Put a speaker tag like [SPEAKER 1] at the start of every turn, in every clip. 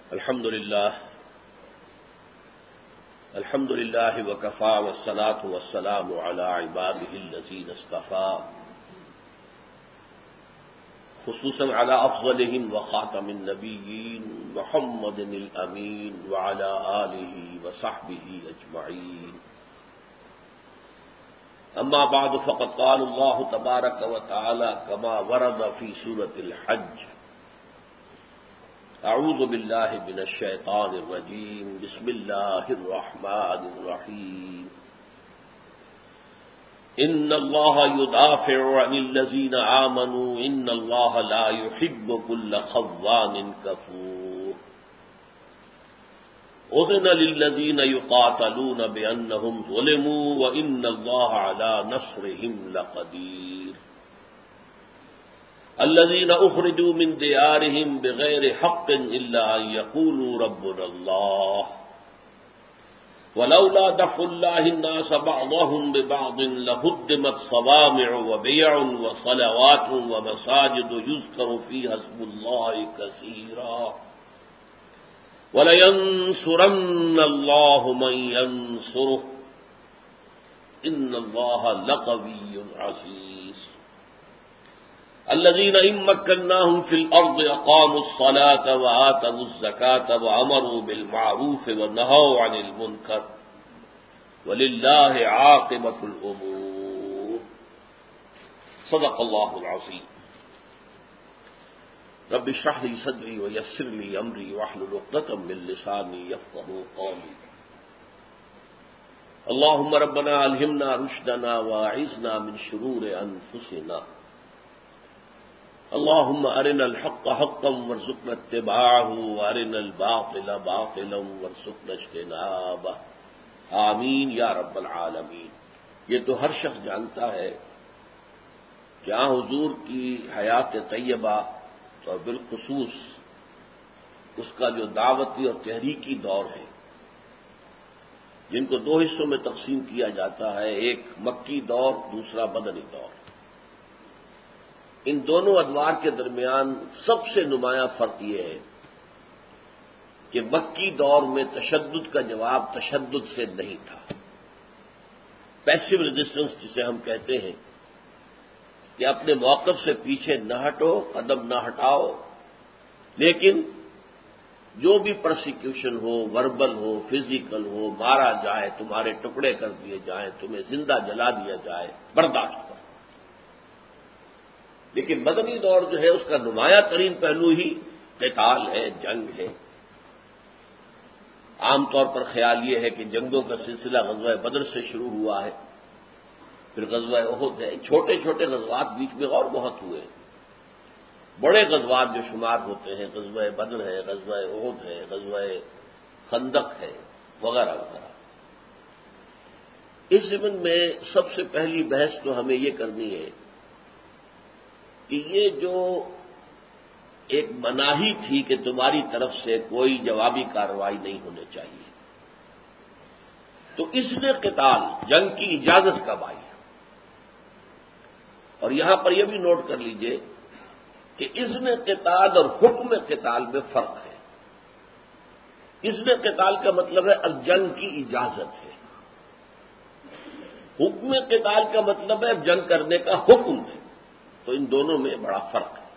[SPEAKER 1] الحمد لله وكفى والصلاة والسلام على عباده الذين اصطفى خصوصا على أفضلهم وخاتم النبيين محمد الأمين وعلى آله وصحبه أجمعين. أما بعد فقد قال الله تبارك وتعالى كما ورد في سورة الحج: اعوذ باللہ من الشیطان الرجیم بسم اللہ الرحمن الرحیم. ان اللہ یدافع عن الذین آمنوا ان اللہ لا يحب كل خوان کفور. اذن للذین یقاتلون بانہم ظلموا وان اللہ علی نصرہم لقدیر. الذين اخرجوا من ديارهم بغير حق الا ان يقولوا ربنا الله ولولا دفع الله الناس بعضهم ببعض لهدمت صوامع وبيع وصلوات ومساجد يذكر فيها اسم الله كثيرا ولينصرن الله من ينصره ان الله لقوي عزيز. الذين إن مكناهم في الأرض أقاموا الصلاة وآتوا الزكاة وأمروا بالمعروف ونهوا عن المنكر ولله عاقبة الأمور. صدق الله العظيم. رب اشرح لي صدري ويسر لي أمري واحلل عقدة من لساني يفقهوا قولي. اللهم ربنا ألهمنا رشدنا وأعذنا من شرور أنفسنا. اللهم أرنا الحق حقا وارزقنا اتباعه وأرنا الباطل باطلا وارزقنا اجتنابه. آمین یا رب العالمین. یہ تو ہر شخص جانتا ہے کہ حضور کی حیات طیبہ اور بالخصوص اس کا جو دعوتی اور تحریکی دور ہے، جن کو دو حصوں میں تقسیم کیا جاتا ہے، ایک مکی دور، دوسرا مدنی دور. ان دونوں ادوار کے درمیان سب سے نمایاں فرق یہ ہے کہ مکی دور میں تشدد کا جواب تشدد سے نہیں تھا. پیسو ریزسٹنس جسے ہم کہتے ہیں کہ اپنے موقف سے پیچھے نہ ہٹو، قدم نہ ہٹاؤ، لیکن جو بھی پرسیکیوشن ہو، وربل ہو، فزیکل ہو، مارا جائے، تمہارے ٹکڑے کر دیے جائیں، تمہیں زندہ جلا دیا جائے، برداشت کرو. لیکن مدنی دور جو ہے اس کا نمایاں ترین پہلو ہی قتال ہے، جنگ ہے. عام طور پر خیال یہ ہے کہ جنگوں کا سلسلہ غزوہ بدر سے شروع ہوا ہے، پھر غزوہ احد ہے. چھوٹے چھوٹے غزوات بیچ میں اور بہت ہوئے. بڑے غزوات جو شمار ہوتے ہیں، غزوہ بدر ہے، غزوہ احد ہے، غزوہ خندق ہے، وغیرہ وغیرہ. اس ضمن میں سب سے پہلی بحث تو ہمیں یہ کرنی ہے کہ یہ جو ایک مناہی تھی کہ تمہاری طرف سے کوئی جوابی کارروائی نہیں ہونے چاہیے، تو اس نے قتال، جنگ کی اجازت کب آئی؟ اور یہاں پر یہ بھی نوٹ کر لیجئے کہ اذن قتال اور حکم قتال میں فرق ہے. اذن قتال کا مطلب ہے اب جنگ کی اجازت ہے. حکم قتال کا مطلب ہے اب جنگ کرنے کا حکم ہے. تو ان دونوں میں بڑا فرق ہے.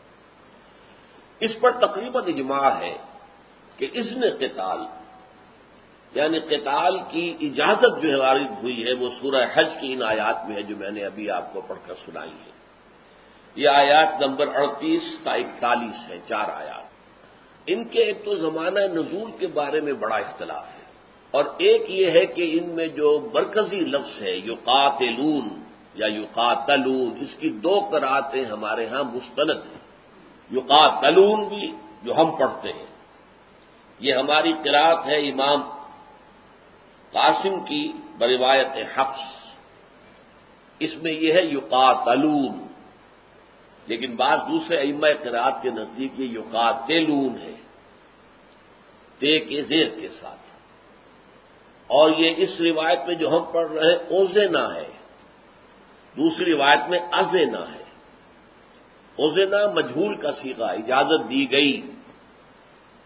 [SPEAKER 1] اس پر تقریباً اجماع ہے کہ اذن قتال یعنی قتال کی اجازت جو وارد ہوئی ہے وہ سورہ حج کی ان آیات میں ہے جو میں نے ابھی آپ کو پڑھ کر سنائی ہے. یہ آیات نمبر 38 تا 41 ہے، 4 آیات. ان کے ایک تو زمانہ نزول کے بارے میں بڑا اختلاف ہے، اور ایک یہ ہے کہ ان میں جو مرکزی لفظ ہے یقاتلون یا یقاتلون، اس کی 2 قراتیں ہمارے ہاں مستند ہیں. یقاتلون بھی جو ہم پڑھتے ہیں، یہ ہماری قرات ہے امام قاسم کی بروایت حفص. اس میں یہ ہے یقاتلون، لیکن بعض دوسرے ائمہ قرات کے نزدیک یہ یقاتلون ہے، تے کے زیر کے ساتھ. اور یہ اس روایت میں جو ہم پڑھ رہے ہیں اوزینا ہے، دوسری روایت میں ازینا ہے. اوزینا مجہول کا صیغہ، اجازت دی گئی.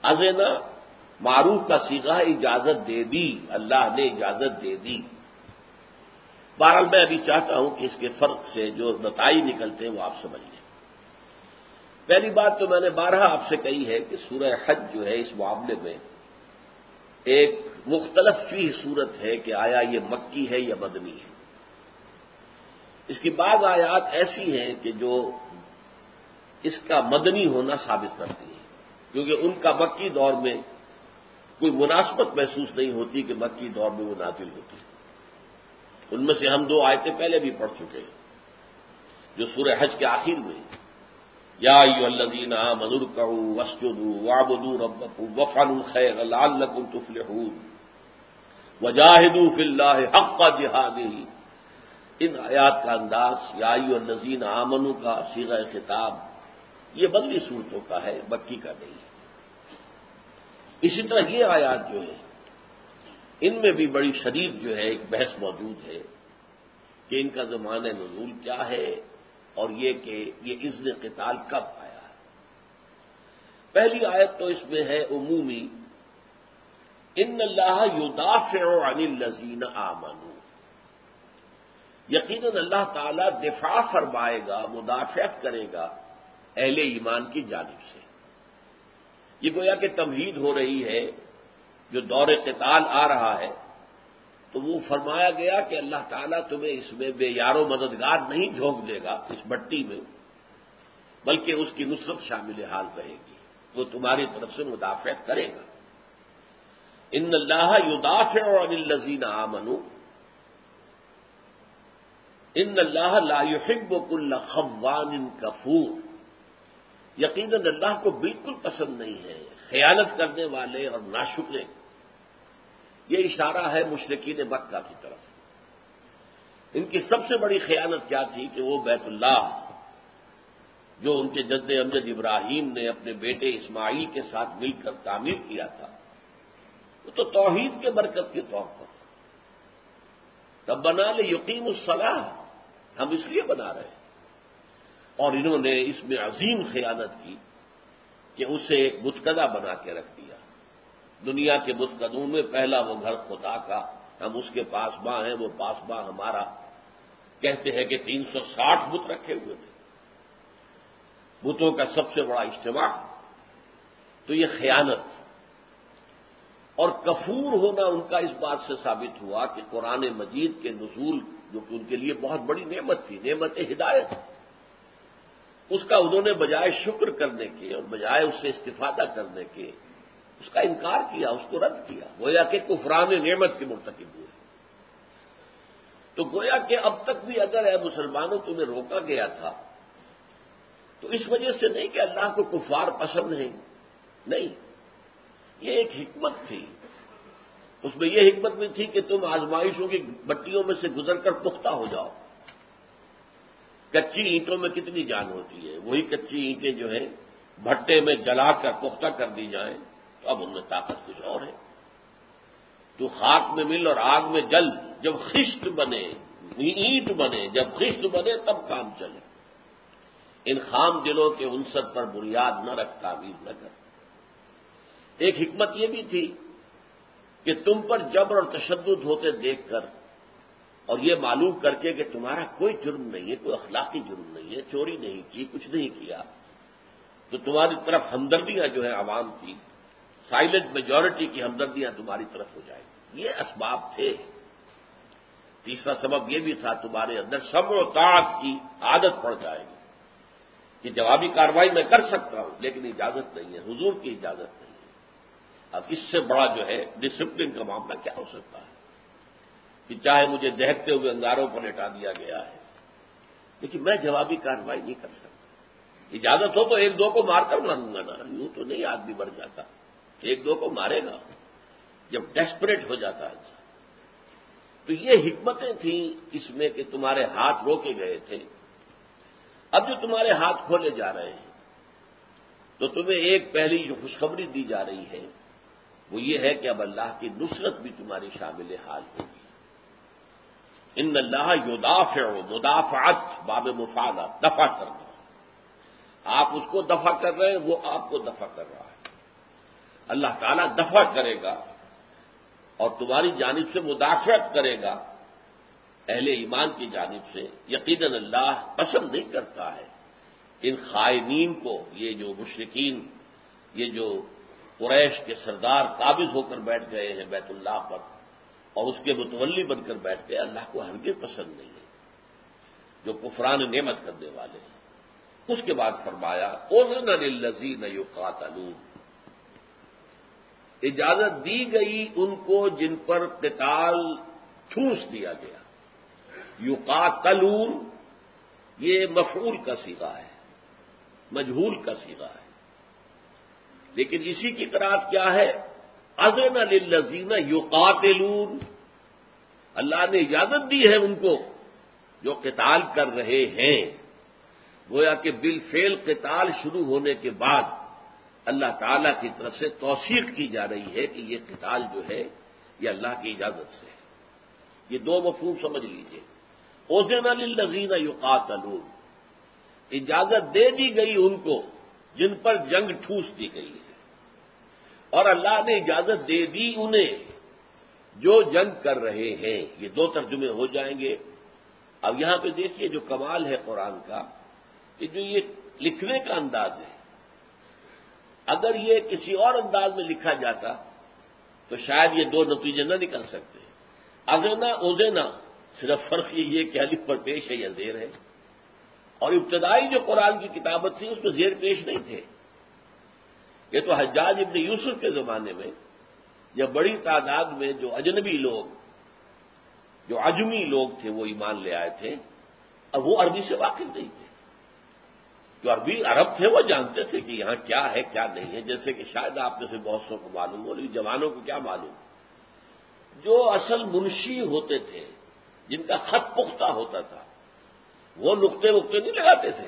[SPEAKER 1] ازنا معروف کا صیغہ اجازت دے دی، اللہ نے اجازت دے دی۔ بہرحال میں ابھی چاہتا ہوں کہ اس کے فرق سے جو نتائج نکلتے ہیں وہ آپ سمجھ لیں۔ پہلی بات تو میں نے بارہا آپ سے کہی ہے کہ سورہ حج جو ہے اس معاملے میں ایک مختلف فی صورت ہے کہ آیا یہ مکی ہے یا مدنی ہے۔ اس کی بعض آیات ایسی ہیں کہ جو اس کا مدنی ہونا ثابت کرتی ہیں، کیونکہ ان کا مکی دور میں کوئی مناسبت محسوس نہیں ہوتی کہ مکی دور میں وہ نازل ہوتی ہے۔ ان میں سے ہم 2 آیتیں پہلے بھی پڑھ چکے ہیں، جو سورہ حج کے آخر میں یا ایھا الذین آمنوا ارکعوا واسجدوا واعبدوا ربکم وافعلوا الخیر لعلکم تفلحون وجاہدوا فی اللہ حق جہادہ۔ ان آیات کا انداز یا ایھا الذین آمنوا کا صیغہ خطاب یہ مدنی صورتوں کا ہے، مکی کا نہیں ہے۔ اسی طرح یہ آیات جو ہے ان میں بھی بڑی شدید جو ہے ایک بحث موجود ہے کہ ان کا زمانہ نزول کیا ہے اور یہ کہ یہ اذن قتال کب آیا ہے۔ پہلی آیت تو اس میں ہے عمومی، ان اللہ یدافع عن الذین آمنوا، یقیناً اللہ تعالی دفاع فرمائے گا، مدافعت کرے گا اہل ایمان کی جانب سے۔ یہ گویا کہ تمہید ہو رہی ہے، جو دور قتال آ رہا ہے تو وہ فرمایا گیا کہ اللہ تعالیٰ تمہیں اس میں بے یار و مددگار نہیں جھونک دے گا اس بٹی میں، بلکہ اس کی نصرت شامل حال رہے گی، وہ تمہاری طرف سے مدافعت کرے گا۔ ان اللہ یدافع عن الذین آمنوا ان اللہ لا يحب كل خوان کفور، یقیناً اللہ کو بالکل پسند نہیں ہے خیانت کرنے والے اور ناشکرے۔ یہ اشارہ ہے مشرکین مکہ کی طرف۔ ان کی سب سے بڑی خیانت کیا تھی کہ وہ بیت اللہ جو ان کے جد امجد ابراہیم نے اپنے بیٹے اسماعیل کے ساتھ مل کر تعمیر کیا تھا، وہ تو توحید کے برکت کے طور پر ربنا لیقیموا الصلاۃ، ہم اس لیے بنا رہے ہیں، اور انہوں نے اس میں عظیم خیانت کی کہ اسے ایک بتکدہ بنا کے رکھ دیا۔ دنیا کے بتکدوں میں پہلا وہ گھر خدا کا، ہم اس کے پاسباں ہیں، وہ پاسباں ہمارا۔ کہتے ہیں کہ 360 بت رکھے ہوئے تھے، بتوں کا سب سے بڑا اجتماع۔ تو یہ خیانت اور کفور ہونا ان کا اس بات سے ثابت ہوا کہ قرآن مجید کے نزول جو کہ ان کے لیے بہت بڑی نعمت تھی، نعمت ہدایت، اس کا انہوں نے بجائے شکر کرنے کے اور بجائے اس سے استفادہ کرنے کے اس کا انکار کیا، اس کو رد کیا، گویا کہ کفران نعمت کے مرتکب ہوئے۔ تو گویا کہ اب تک بھی اگر اے مسلمانوں تمہیں روکا گیا تھا تو اس وجہ سے نہیں کہ اللہ کو کفار پسند ہیں، نہیں، یہ ایک حکمت تھی۔ اس میں یہ حکمت بھی تھی کہ تم آزمائشوں کی بٹیوں میں سے گزر کر پختہ ہو جاؤ۔ کچی اینٹوں میں کتنی جان ہوتی ہے، وہی کچی اینٹیں جو ہیں بھٹے میں جلا کر پختہ کر دی جائیں تو اب ان میں طاقت کچھ اور ہے۔ تو خاک میں مل اور آگ میں جل، جب خشت بنے اینٹ بنے، جب خشت بنے تب کام چلے۔ ان خام دلوں کے عنصر پر بنیاد نہ رکھ، تعمیر نہ کر۔ ایک حکمت یہ بھی تھی کہ تم پر جبر اور تشدد ہوتے دیکھ کر اور یہ معلوم کر کے کہ تمہارا کوئی جرم نہیں ہے، کوئی اخلاقی جرم نہیں ہے، چوری نہیں کی، کچھ نہیں کیا، تو تمہاری طرف ہمدردیاں جو ہے عوام کی سائلنٹ میجورٹی کی ہمدردیاں تمہاری طرف ہو جائیں گی۔ یہ اسباب تھے۔ تیسرا سبب یہ بھی تھا تمہارے اندر سمع و طاعت کی عادت پڑ جائے گی کہ جوابی کارروائی میں کر سکتا ہوں لیکن اجازت نہیں ہے، حضور کی اجازت نہیں ہے۔ اب اس سے بڑا جو ہے ڈسپلن کا معاملہ کیا ہو سکتا ہے کہ چاہے مجھے دہتے ہوئے انگاروں پر لٹا دیا گیا ہے لیکن میں جوابی کارروائی نہیں کر سکتا۔ اجازت ہو تو 1-2 کو مار کر ماروں گا نا، یوں تو نہیں آدمی مر جاتا، 1-2 کو مارے گا جب ڈیسپریٹ ہو جاتا ہے۔ تو یہ حکمتیں تھیں اس میں کہ تمہارے ہاتھ روکے گئے تھے۔ اب جو تمہارے ہاتھ کھولے جا رہے ہیں تو تمہیں ایک پہلی جو خوشخبری دی جا رہی ہے وہ یہ ہے کہ اب اللہ کی نصرت بھی تمہاری شامل حال ہوگی۔ ان اللہ یدافع، مدافعت باب مفعلہ، دفع کرنا، آپ اس کو دفع کر رہے ہیں، وہ آپ کو دفع کر رہا ہے۔ اللہ تعالیٰ دفع کرے گا اور تمہاری جانب سے مدافعت کرے گا اہل ایمان کی جانب سے، یقیناً اللہ پسند نہیں کرتا ہے ان خائنین کو، یہ جو مشرکین، یہ جو قریش کے سردار قابض ہو کر بیٹھ گئے ہیں بیت اللہ پر اور اس کے متولی بن کر بیٹھ گئے، اللہ کو ہرگز پسند نہیں ہے، جو کفران نعمت کرنے والے ہیں۔ اس کے بعد فرمایا اذن للذین یقاتلون، اجازت دی گئی ان کو جن پر قتال ٹھونس دیا گیا۔ یقاتلون یہ مفعول کا صیغہ ہے، مجہول کا صیغہ ہے، لیکن اسی کی قرات کیا ہے؟ اذن للذین یقاتلون، اللہ نے اجازت دی ہے ان کو جو قتال کر رہے ہیں۔ گویا کہ بالفعل قتال شروع ہونے کے بعد اللہ تعالی کی طرف سے توثیق کی جا رہی ہے کہ یہ قتال جو ہے یہ اللہ کی اجازت سے ہے۔ یہ دو مفہوم سمجھ لیجئے۔ اذن للذین یقاتلون، اجازت دے دی گئی ان کو جن پر جنگ ٹھوس دی گئی ہے، اور اللہ نے اجازت دے دی انہیں جو جنگ کر رہے ہیں۔ یہ دو ترجمے ہو جائیں گے۔ اب یہاں پہ دیکھیے جو کمال ہے قرآن کا کہ جو یہ لکھنے کا انداز ہے، اگر یہ کسی اور انداز میں لکھا جاتا تو شاید یہ دو نتیجے نہ نکل سکتے۔ اذنا اوزینا، صرف فرق یہ ہے کہ الف پر پیش ہے یا زیر ہے، اور ابتدائی جو قرآن کی کتابت تھی اس میں زیر پیش نہیں تھے۔ یہ تو حجاج ابن یوسف کے زمانے میں یا بڑی تعداد میں جو اجنبی لوگ، جو عجمی لوگ تھے وہ ایمان لے آئے تھے، اب وہ عربی سے واقف نہیں تھے۔ جو عربی عرب تھے وہ جانتے تھے کہ یہاں کیا ہے کیا نہیں ہے، جیسے کہ شاید آپ میں سے بہت سو کو معلوم ہو، لیکن جوانوں کو کیا معلوم۔ جو اصل منشی ہوتے تھے، جن کا خط پختہ ہوتا تھا، وہ نقطے وقتے نہیں لگاتے تھے،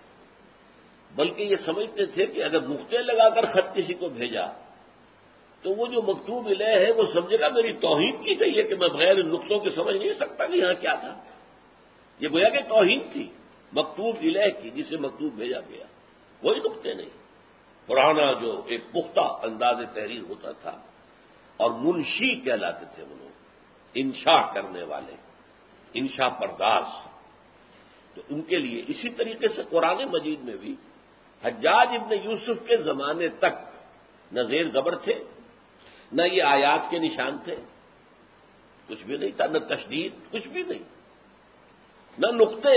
[SPEAKER 1] بلکہ یہ سمجھتے تھے کہ اگر نقطے لگا کر خط کسی کو بھیجا تو وہ جو مکتوب الیہ ہے وہ سمجھے گا میری توہین کی گئی ہے کہ میں بغیر ان نقطوں کے سمجھ نہیں سکتا کہ یہاں کیا تھا۔ یہ گویا کہ توہین تھی مکتوب الیہ کی، جسے مکتوب بھیجا گیا، وہی نقطے نہیں۔ پرانا جو ایک پختہ انداز تحریر ہوتا تھا، اور منشی کہلاتے تھے وہ لوگ، انشاء کرنے والے، انشاء پرداز۔ تو ان کے لیے اسی طریقے سے قرآن مجید میں بھی حجاج ابن یوسف کے زمانے تک نہ زیر زبر تھے، نہ یہ آیات کے نشان تھے، کچھ بھی نہیں تھا، نہ تشدید، کچھ بھی نہیں، نہ نقطے۔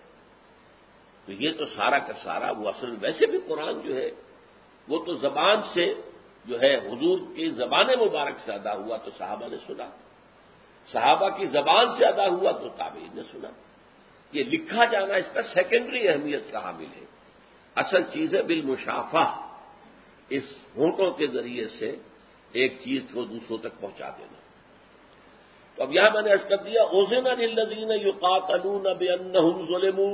[SPEAKER 1] تو یہ تو سارا کا سارا وہ اصل ویسے بھی قرآن جو ہے وہ تو زبان سے جو ہے حضور کی زبان مبارک سے ادا ہوا تو صحابہ نے سنا، صحابہ کی زبان سے ادا ہوا تو تابعین نے سنا۔ یہ لکھا جانا اس کا سیکنڈری اہمیت کا حامل ہے۔ اصل چیز ہے بالمشافہ، اس ہونٹوں کے ذریعے سے ایک چیز کو دوسروں تک پہنچا دینا۔ تو اب یہاں میں نے عرض کر دیا اذن للذین یقاتلون بانہم ظلموا،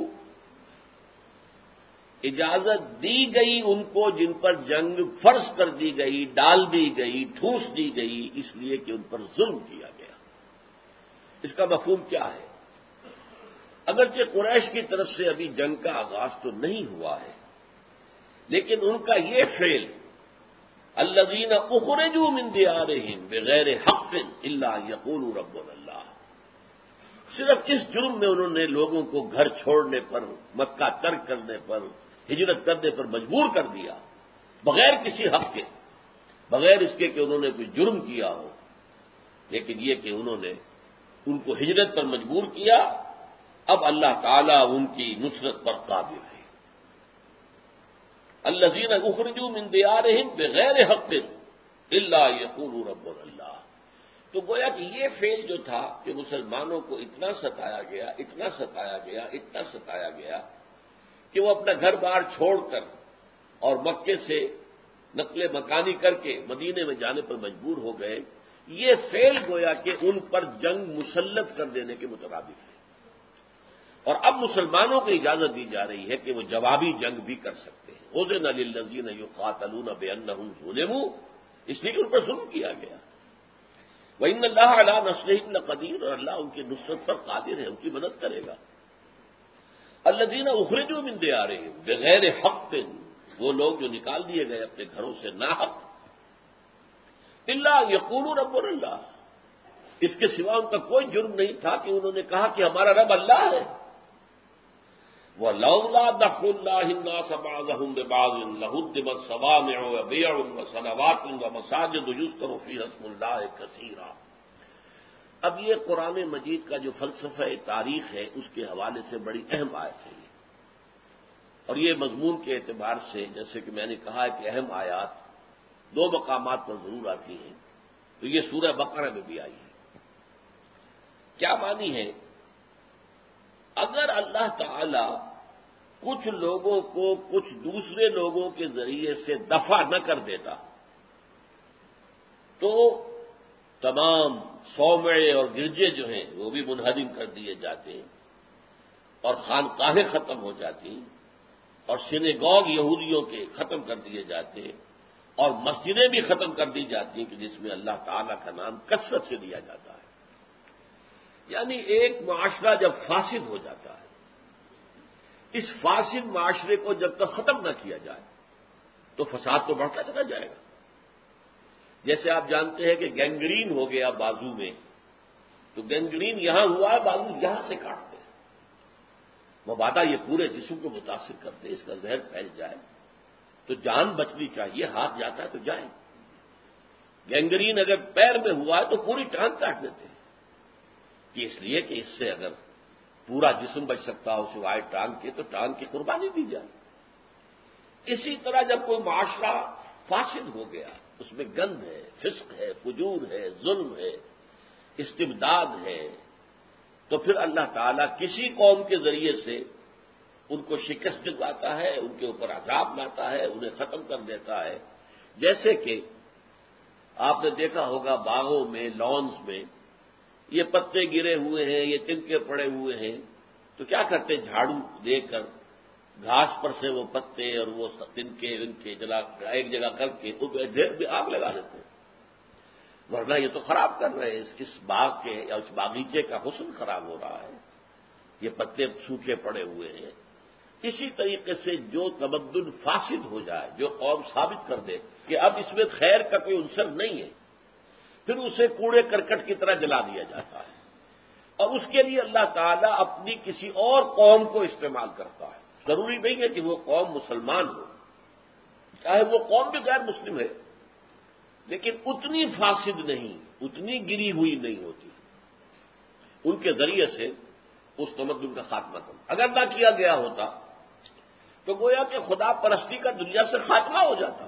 [SPEAKER 1] اجازت دی گئی ان کو جن پر جنگ فرض کر دی گئی، ڈال دی گئی، ٹھوس دی گئی، اس لیے کہ ان پر ظلم کیا گیا۔ اس کا مفہوم کیا ہے؟ اگرچہ قریش کی طرف سے ابھی جنگ کا آغاز تو نہیں ہوا ہے، لیکن ان کا یہ فعل الذین اخرجوا من دیارہم بغیر حق الا یقولوا ربنا اللہ، صرف اس جرم میں انہوں نے لوگوں کو گھر چھوڑنے پر، مکہ ترک کرنے پر، ہجرت کرنے پر مجبور کر دیا، بغیر کسی حق کے، بغیر اس کے کہ انہوں نے کوئی جرم کیا ہو، لیکن یہ کہ انہوں نے ان کو ہجرت پر مجبور کیا۔ اب اللہ تعالیٰ ان کی نصرت پر قادر ہے۔ الذین اخرجوا من دیارہم بغیر حق الا یقولوا ربنا اللہ، تو گویا کہ یہ فعل جو تھا کہ مسلمانوں کو اتنا ستایا گیا، اتنا ستایا گیا، اتنا ستایا گیا کہ وہ اپنا گھر بار چھوڑ کر اور مکے سے نقل مکانی کر کے مدینے میں جانے پر مجبور ہو گئے، یہ فعل گویا کہ ان پر جنگ مسلط کر دینے کے مترادف ہے۔ اور اب مسلمانوں کو اجازت دی جا رہی ہے کہ وہ جوابی جنگ بھی کر سکتے ہیں۔ اذن للذین یقاتلون بانہم ظلموا، اس لیے کہ ان پر ظلم کیا گیا۔ وَإِنَّ اللَّهَ عَلَىٰ نَصْرِهِمْ لَقَدِيرٌ، اور اللہ ان کی نصرت پر قادر ہے، ان کی مدد کرے گا۔ الذین اخرجوا من دیارہم بغیر حق، وہ لوگ جو نکال دیے گئے اپنے گھروں سے ناحق، الا یقولوا ربنا اللہ، اس کے سوا ان کا کوئی جرم نہیں تھا کہ انہوں نے کہا کہ ہمارا رب اللہ ہے۔ وَلَوْلَا دَفْعُ اللَّهِ النَّاسَ بَعْضَهُم بِبَعْضٍ لَهُدِّمَتْ صَوَامِعُ وَبِيَعٌ وَصَلَوَاتٌ وَمَسَاجِدُ يُذْكَرُ فِيهَا اسْمُ اللَّهِ كَثِيرًا۔ اب یہ قرآن مجید کا جو فلسفہ تاریخ ہے اس کے حوالے سے بڑی اہم آیت ہے یہ، اور یہ مضمون کے اعتبار سے جیسے کہ میں نے کہا ہے کہ اہم آیات دو مقامات پر ضرور آتی ہیں، تو یہ سورہ بقرہ میں بھی آئی ہے۔ کیا معنی ہے؟ اگر اللہ تعالی کچھ لوگوں کو کچھ دوسرے لوگوں کے ذریعے سے دفع نہ کر دیتا تو تمام صومعے اور گرجے جو ہیں وہ بھی منہدم کر دیے جاتے اور خانقاہیں ختم ہو جاتی اور سینیگوگ یہودیوں کے ختم کر دیے جاتے اور مسجدیں بھی ختم کر دی جاتی ہیں کہ جس میں اللہ تعالیٰ کا نام کثرت سے لیا جاتا ہے۔ یعنی ایک معاشرہ جب فاسد ہو جاتا ہے، اس فاسد معاشرے کو جب تک ختم نہ کیا جائے تو فساد تو بڑھتا چلا جائے گا۔ جیسے آپ جانتے ہیں کہ گینگرین ہو گیا بازو میں، تو گینگرین یہاں ہوا ہے، بازو یہاں سے کاٹتے ہیں، مبادا یہ پورے جسم کو متاثر کرتے، اس کا زہر پھیل جائے تو جان بچنی چاہیے، ہاتھ جاتا ہے تو جائے۔ گینگرین اگر پیر میں ہوا ہے تو پوری ٹانگ کاٹ دیتے ہیں، کہ اس لیے کہ اس سے اگر پورا جسم بچ سکتا ہو سوائے ٹانگ کے تو ٹانگ کی قربانی دی جائے۔ اسی طرح جب کوئی معاشرہ فاسد ہو گیا، اس میں گند ہے، فسق ہے، فجور ہے، ظلم ہے، استبداد ہے، تو پھر اللہ تعالیٰ کسی قوم کے ذریعے سے ان کو شکست دلواتا ہے، ان کے اوپر عذاب لاتا ہے، انہیں ختم کر دیتا ہے۔ جیسے کہ آپ نے دیکھا ہوگا باغوں میں، لانز میں یہ پتے گرے ہوئے ہیں، یہ تنکے پڑے ہوئے ہیں، تو کیا کرتے؟ جھاڑو دے کر گھاس پر سے وہ پتے اور وہ تنکے ان کے جلا ایک جگہ کر کے ان پہ ڈھیر بھی آگ لگا دیتے ہیں، ورنہ یہ تو خراب کر رہے ہیں، اس باغ کے یا اس باغیچے کا حسن خراب ہو رہا ہے، یہ پتے سوکھے پڑے ہوئے ہیں۔ اسی طریقے سے جو تمدن فاسد ہو جائے، جو قوم ثابت کر دے کہ اب اس میں خیر کا کوئی عنصر نہیں ہے، پھر اسے کوڑے کرکٹ کی طرح جلا دیا جاتا ہے، اور اس کے لیے اللہ تعالیٰ اپنی کسی اور قوم کو استعمال کرتا ہے۔ ضروری نہیں ہے کہ وہ قوم مسلمان ہو، چاہے وہ قوم بھی غیر مسلم ہے، لیکن اتنی فاسد نہیں، اتنی گری ہوئی نہیں ہوتی، ان کے ذریعے سے اس تمدن کا خاتمہ کرنا۔ اگر نہ کیا گیا ہوتا تو گویا کہ خدا پرستی کا دنیا سے خاتمہ ہو جاتا،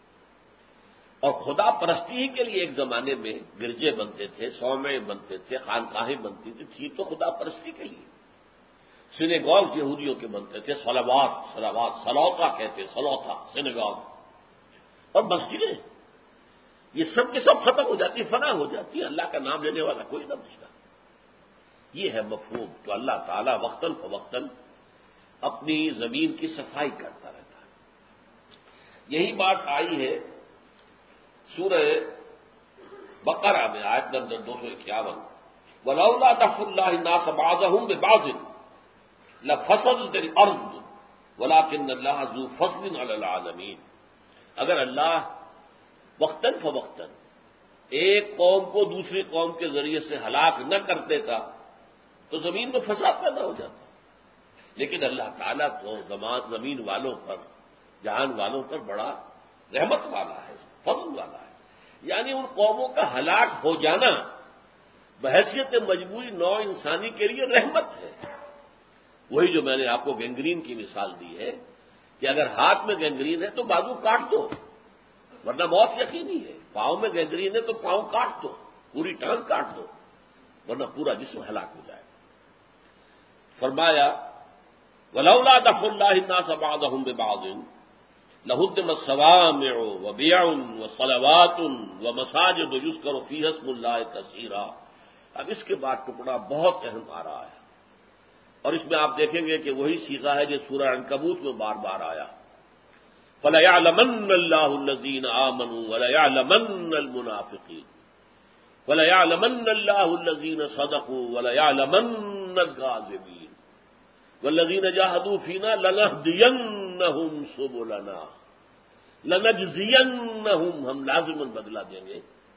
[SPEAKER 1] اور خدا پرستی ہی کے لیے ایک زمانے میں گرجے بنتے تھے، صومعے بنتے تھے، خانقاہیں بنتی تھی تو خدا پرستی کے لیے۔ سینیگوگ یہودیوں کے بنتے تھے، صلوات سلوتا کہتے، سلوتا سینیگوگ، اور مسجدیں، یہ سب کے سب ختم ہو جاتی، فنا ہو جاتی، اللہ کا نام لینے والا کوئی نہ بچتا۔ یہ ہے مفہوم۔ تو اللہ تعالیٰ وقتاً فوقتاً اپنی زمین کی صفائی کرتا رہتا ہے۔ یہی بات آئی ہے سورہ بقرہ میں، آیت نمبر 251، وَلَوْلَا دَفْعُ اللَّهِ النَّاسَ بَعْضَهُم بِبَعْضٍ لَفَسَدَتِ الْأَرْضُ وَلَٰكِنَّ اللَّهَ ذُو فَضْلٍ عَلَى الْعَالَمِينَ۔ اگر اللہ وقتاً فوقتاً ایک قوم کو دوسری قوم کے ذریعے سے ہلاک نہ کر دیتا تو زمین میں فساد پیدا ہو جاتا، لیکن اللہ تعالیٰ تو زمین والوں پر، جہان والوں پر بڑا رحمت والا ہے، فضل والا ہے۔ یعنی ان قوموں کا ہلاک ہو جانا بحیثیت مجموعی نوع انسانی کے لیے رحمت ہے۔ وہی جو میں نے آپ کو گینگرین کی مثال دی ہے کہ اگر ہاتھ میں گینگرین ہے تو بازو کاٹ دو، ورنہ موت یقینی ہے۔ پاؤں میں گینگرین ہے تو پاؤں کاٹ دو، پوری ٹانگ کاٹ دو، ورنہ پورا جسم ہلاک ہو جائے۔ فرمایا وَلَوْلَا دَفْعُ اللَّهِ النَّاسَ بَعْضَهُم بِبَعْضٍ لَهُدِّمَتْ صَوَامِعُ وَبِيَعٌ وَصَلَوَاتٌ وَمَسَاجِدُ يُذْكَرُ فِيهَا اسْمُ اللَّهِ كَثِيرًا۔ اب اس کے بعد ٹکڑا بہت اہم آ رہا ہے، اور اس میں آپ دیکھیں گے کہ وہی صیغہ ہے جو سورہ عنکبوت میں بار بار آیا، فَلَيَعْلَمَنَّ اللَّهُ الَّذِينَ آمَنُوا وَلَيَعْلَمَنَّ الْمُنَافِقِينَ وَلَيَعْلَمَنَّ اللَّهُ الَّذِينَ صَدَقُوا وَلَيَعْلَمَنَّ الْكَاذِبِينَ وَالَّذِينَ جَاهَدُوا فِينَا لَنَهْدِيَنَّهُمْ سُبُلَنَا لَنَجْزِيَنَّهُمْ، ہم لازماً بدلہ دیں گے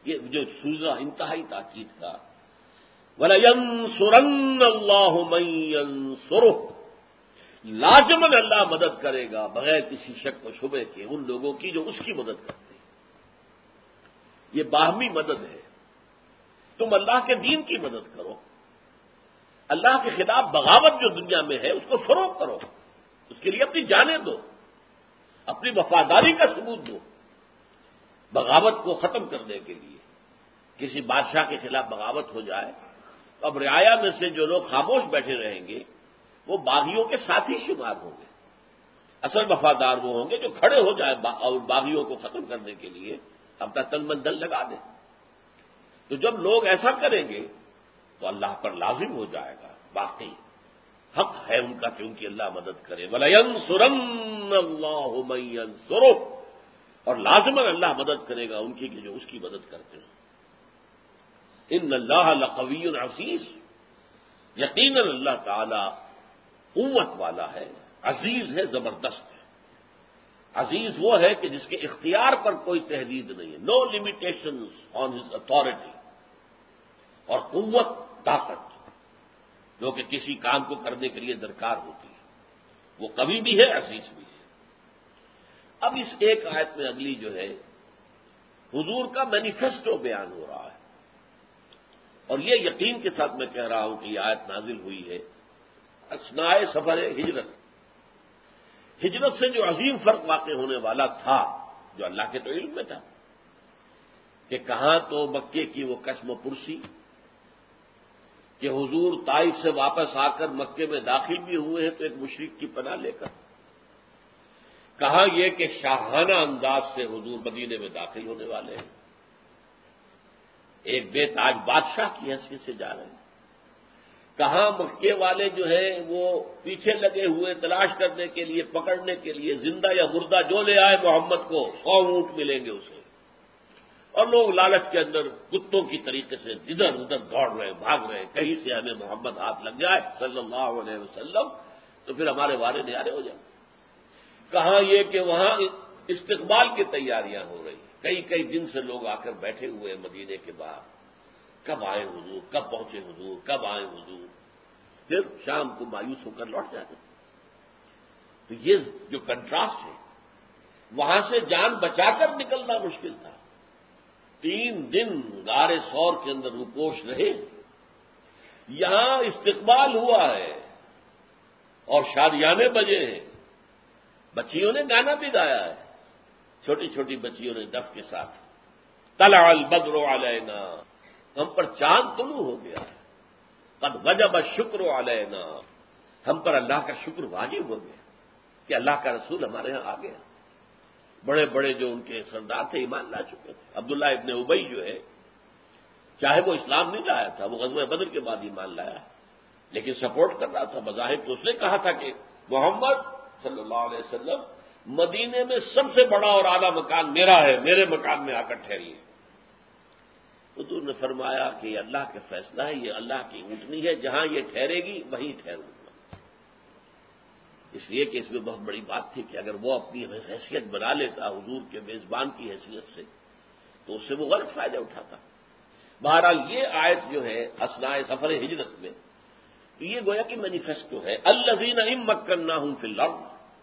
[SPEAKER 1] یہ جو سوزا انتہائی تاکید کا وَلَيَنْصُرَنَّ اللَّهُ مَن يَنصُرُهُ، لازماً اللہ مدد کرے گا بغیر کسی شک و شبے کے ان لوگوں کی جو اس کی مدد کرتے ہیں۔ یہ باہمی مدد ہے۔ تم اللہ کے دین کی مدد کرو، اللہ کے خلاف بغاوت جو دنیا میں ہے اس کو فروغ کرو، اس کے لیے اپنی جانیں دو، اپنی وفاداری کا ثبوت دو، بغاوت کو ختم کرنے کے لیے۔ کسی بادشاہ کے خلاف بغاوت ہو جائے تو اب رعایا میں سے جو لوگ خاموش بیٹھے رہیں گے وہ باغیوں کے ساتھی شمار ہوں گے، اصل وفادار وہ ہوں گے جو کھڑے ہو جائیں اور باغیوں کو ختم کرنے کے لیے اپنا تن من دل لگا دیں۔ تو جب لوگ ایسا کریں گے تو اللہ پر لازم ہو جائے گا، باقی حق ہے ان کا کہ ان کی اللہ مدد کرے۔ وَلَيَنْصُرَنَّ اللَّهُ مَن يَنصُرُهُ، اور لازماً اللہ مدد کرے گا ان کی کہ جو اس کی مدد کرتے ہیں۔ ان اللہ لقوی عزیز، یقیناً اللہ تعالی قوت والا ہے، عزیز ہے، زبردست ہے۔ عزیز وہ ہے کہ جس کے اختیار پر کوئی تحدید نہیں ہے، no limitations on his authority, اور قوت، طاقت جو کہ کسی کام کو کرنے کے لیے درکار ہوتی ہے، وہ کبھی بھی ہے، عزیز بھی ہے۔ اب اس ایک آیت میں اگلی جو ہے حضور کا مینیفیسٹو بیان ہو رہا ہے، اور یہ یقین کے ساتھ میں کہہ رہا ہوں کہ یہ آیت نازل ہوئی ہے اثناء سفر ہجرت۔ ہجرت سے جو عظیم فرق واقع ہونے والا تھا، جو اللہ کے تو علم میں تھا، کہ کہاں تو مکے کی وہ قسم و پرسی کہ حضور طائف سے واپس آ کر مکے میں داخل بھی ہوئے ہیں تو ایک مشرک کی پناہ لے کر، کہاں یہ کہ شاہانہ انداز سے حضور مدینے میں داخل ہونے والے ہیں، ایک بے تاج بادشاہ کی حیثیت سے جا رہے ہیں، کہاں مکے والے جو ہیں وہ پیچھے لگے ہوئے تلاش کرنے کے لیے، پکڑنے کے لیے، زندہ یا مردہ جو لے آئے محمد کو 100 اونٹ ملیں گے اسے، اور لوگ لالچ کے اندر کتوں کی طریقے سے ادھر ادھر دوڑ رہے، بھاگ رہے، کہیں سے ہمیں محمد ہاتھ لگ جائے صلی اللہ علیہ وسلم تو پھر ہمارے وارے نیارے ہو جائیں۔ کہاں یہ کہ وہاں استقبال کی تیاریاں ہو رہی، کئی کئی دن سے لوگ آ کر بیٹھے ہوئے ہیں مدینے کے باہر، کب آئے حضور، کب پہنچے حضور، کب آئے حضور، پھر شام کو مایوس ہو کر لوٹ جاتے۔ تو یہ جو کنٹراسٹ ہے، وہاں سے جان بچا کر نکلنا مشکل تھا، 3 دن غار ثور کے اندر روپوش رہے، یہاں استقبال ہوا ہے اور شادیانے بجے ہیں، بچیوں نے گانا بھی گایا ہے، چھوٹی چھوٹی بچیوں نے دف کے ساتھ، طلع البدر علینا، ہم پر چاند طلوع ہو گیا، قد وجب الشکر علینا، ہم پر اللہ کا شکر واجب ہو گیا کہ اللہ کا رسول ہمارے ہاں آ گیا۔ بڑے بڑے جو ان کے سردار تھے ایمان لا چکے تھے، عبداللہ ابن ابی جو ہے، چاہے وہ اسلام نہیں لایا تھا، وہ غزوہ بدر کے بعد ایمان لایا، لیکن سپورٹ کر رہا تھا بظاہر، تو اس نے کہا تھا کہ محمد صلی اللہ علیہ وسلم مدینے میں سب سے بڑا اور اعلیٰ مکان میرا ہے، میرے مکان میں آ کر ٹھہریے۔ حضور نے فرمایا کہ یہ اللہ کا فیصلہ ہے، یہ اللہ کی اونٹنی ہے، جہاں یہ ٹھہرے گی وہیں ٹھہروں گا۔ اس لیے کہ اس میں بہت بڑی بات تھی کہ اگر وہ اپنی حیثیت بنا لیتا حضور کے میزبان کی حیثیت سے تو اس سے وہ غلط فائدہ اٹھاتا۔ بہرحال یہ آیت جو ہے اثناء سفر ہجرت میں، یہ گویا کہ مینیفیسٹو ہے، الذین ان مکناہم فی الارض،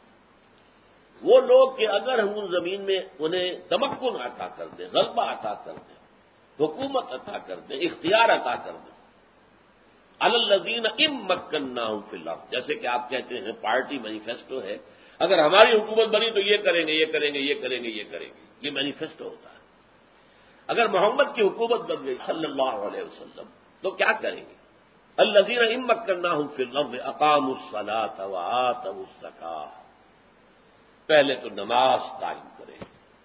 [SPEAKER 1] وہ لوگ کہ اگر ہم زمین میں انہیں تمکن عطا کر دیں، غلبہ عطا کر دیں، حکومت عطا کر دیں، اختیار عطا کر دیں، الذین ان مکناہم فی الارض، جیسے کہ آپ کہتے ہیں پارٹی مینیفیسٹو ہے، اگر ہماری حکومت بنی تو یہ کریں گے، یہ کریں گے، یہ کریں گے، یہ کریں گے، یہ مینیفیسٹو ہوتا ہے۔ اگر محمد کی حکومت بن گئی صلی اللہ علیہ وسلم تو کیا کریں گے؟ الذین ان مکناہم فی الارض اقاموا الصلاۃ وآتوا الزکاۃ، پہلے تو نماز قائم کریں۔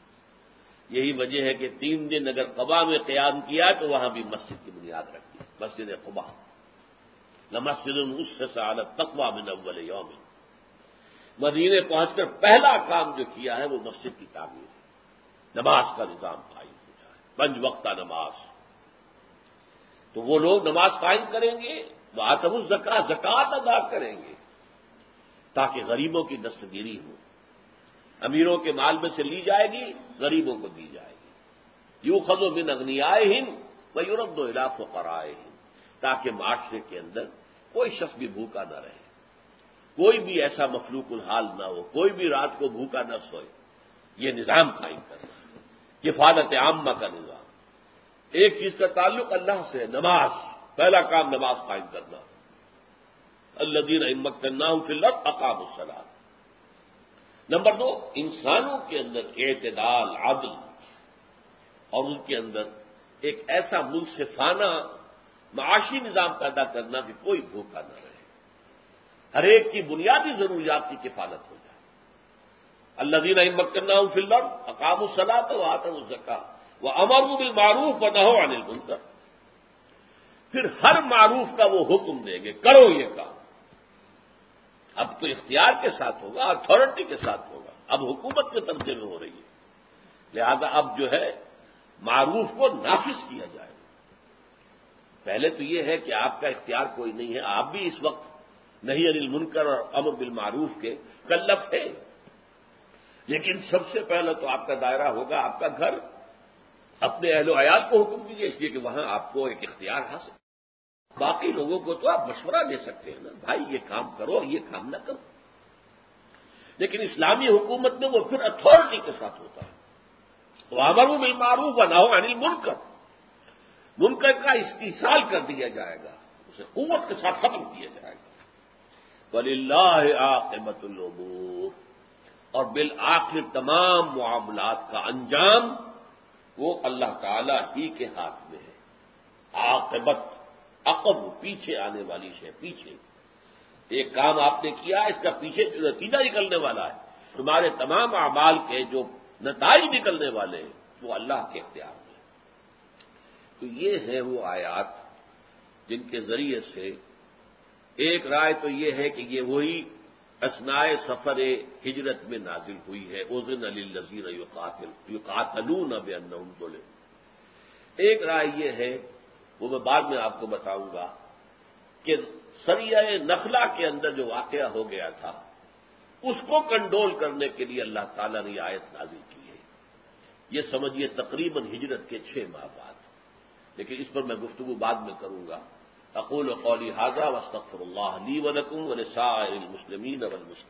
[SPEAKER 1] یہی وجہ ہے کہ 3 دن اگر قباء میں قیام کیا تو وہاں بھی مسجد کی بنیاد رکھی، مسجد قباء، لمسجد اسس علی التقوی من اول یوم، مدینے پہنچ کر پہلا کام جو کیا ہے وہ مسجد کی تعمیر ہے، نماز کا نظام قائم ہو جائے، 5 وقتہ نماز۔ تو وہ لوگ نماز قائم کریں گے، وآتوا الزکاۃ، زکوٰۃ ادا کریں گے تاکہ غریبوں کی دستگیری ہو، امیروں کے مال میں سے لی جائے گی، غریبوں کو دی جائے گی۔ یؤخذ من اغنیائہم ویرد الی فقرائہم، تاکہ معاشرے کے اندر کوئی شخص بھی بھوکا نہ رہے، کوئی بھی ایسا مفلوق الحال نہ ہو، کوئی بھی رات کو بھوکا نہ سوئے۔ یہ نظام قائم کرنا، کفالت عامہ کا نظام۔ ایک چیز کا تعلق اللہ سے، نماز، پہلا کام نماز قائم کرنا۔ الذین ان مکناہم فی الارض اقاموا الصلاۃ۔ نمبر 2، انسانوں کے اندر اعتدال، عدل، اور ان کے اندر ایک ایسا منصفانہ معاشی نظام پیدا کرنا کہ کوئی بھوکا نہ رہے، ہر ایک کی بنیادی ضروریات کی کفالت ہو جائے۔ الذین ان مکناہم فی الارض اقاموا الصلاۃ وآتوا الزکاۃ وامروا بالمعروف ونہوا عن المنکر۔ پھر ہر معروف کا وہ حکم دیں گے، کرو یہ کام۔ اب تو اختیار کے ساتھ ہوگا، اتھارٹی کے ساتھ ہوگا، اب حکومت کے درجے میں ہو رہی ہے، لہذا اب جو ہے معروف کو نافذ کیا جائے۔ پہلے تو یہ ہے کہ آپ کا اختیار کوئی نہیں ہے، آپ بھی اس وقت نہی عن المنکر اور امر بالمعروف کے مکلف ہے، لیکن سب سے پہلے تو آپ کا دائرہ ہوگا آپ کا گھر۔ اپنے اہل و عیال کو حکم دیجیے، اس لیے کہ وہاں آپ کو ایک اختیار حاصل۔ باقی لوگوں کو تو آپ مشورہ دے سکتے ہیں نا، بھائی یہ کام کرو، یہ کام نہ کرو، لیکن اسلامی حکومت میں وہ پھر اتھارٹی کے ساتھ ہوتا ہے۔ وَأَمَرُوا بِالْمَعْرُوفِ وَنَهَوْا عَنِ الْمُنكَرِ، منکر کا استئصال کر دیا جائے گا، اسے قوت کے ساتھ ختم کیا جائے گا۔ وَلِلَّهِ عَاقِبَةُ الْأُمُورِ، اور بالآخر تمام معاملات کا انجام وہ اللہ تعالی ہی کے ہاتھ میں ہے۔ عاقبت، عقب، پیچھے آنے والی شے، پیچھے ایک کام آپ نے کیا، اس کا پیچھے جو نتیجہ نکلنے والا ہے، تمہارے تمام اعمال کے جو نتائج نکلنے والے ہیں وہ اللہ کے اختیار میں ہے۔ تو یہ ہے وہ آیات جن کے ذریعے سے ایک رائے تو یہ ہے کہ یہ وہی اثناء سفر ہجرت میں نازل ہوئی ہے، اذن للذین یقاتلون بانہم ظلموا۔ ایک رائے یہ ہے، وہ میں بعد میں آپ کو بتاؤں گا، کہ سریہ نخلا کے اندر جو واقعہ ہو گیا تھا اس کو کنٹرول کرنے کے لیے اللہ تعالیٰ نے یہ آیت نازل کی ہے۔ یہ سمجھیے تقریباً ہجرت کے 6 ماہ بعد، لیکن اس پر میں گفتگو بعد میں کروں گا۔ اقول قولی ھذا واستغفر اللہ لی ولکم ولسائر المسلمین والمسلمات۔